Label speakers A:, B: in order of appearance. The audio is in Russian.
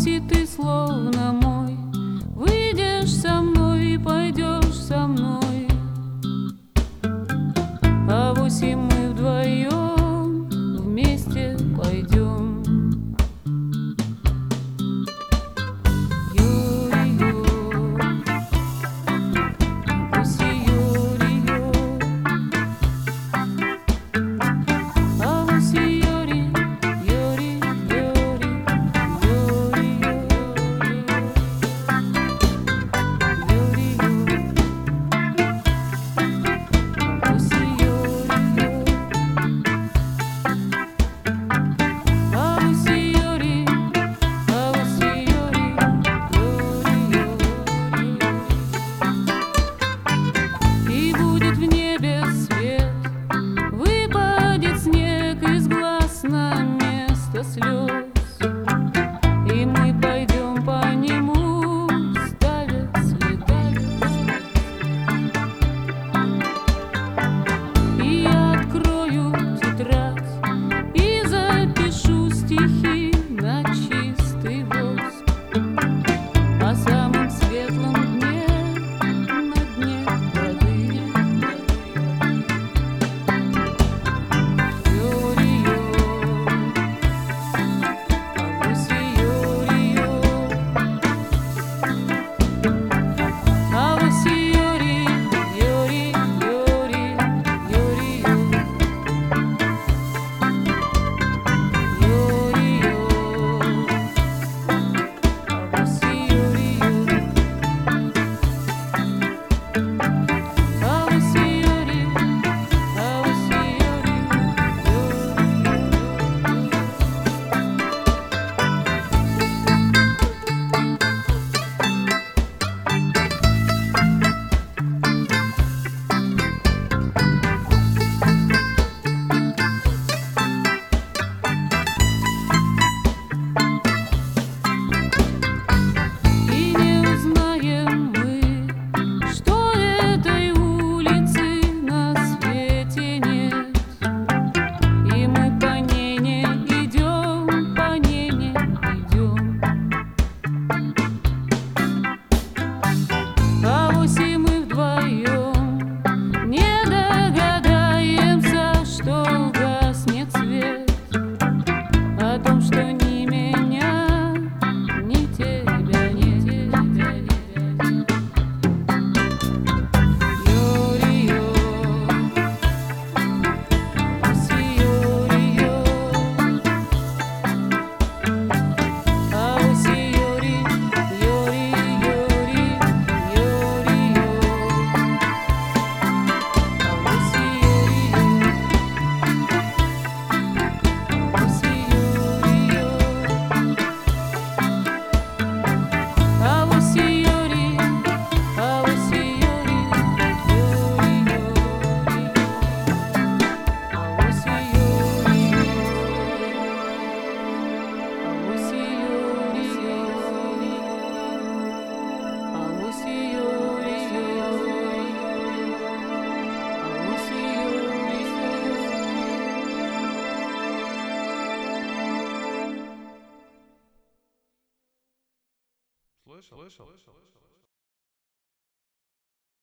A: Авоси, ты словно мой, выйдешь со мной и пойдешь со мной. Авоси, мы вдвоем вместе пойдем. На место слез, и мы пойдем по нему, ставя следы. И я открою тетрадь и запишу стихи на чистый воск о самом светлом дне на дне воды. Авоси, мы вдвоем не догадаемся, что гаснет свет, о том, что ни меня, ни тебя нет.
B: Слышал?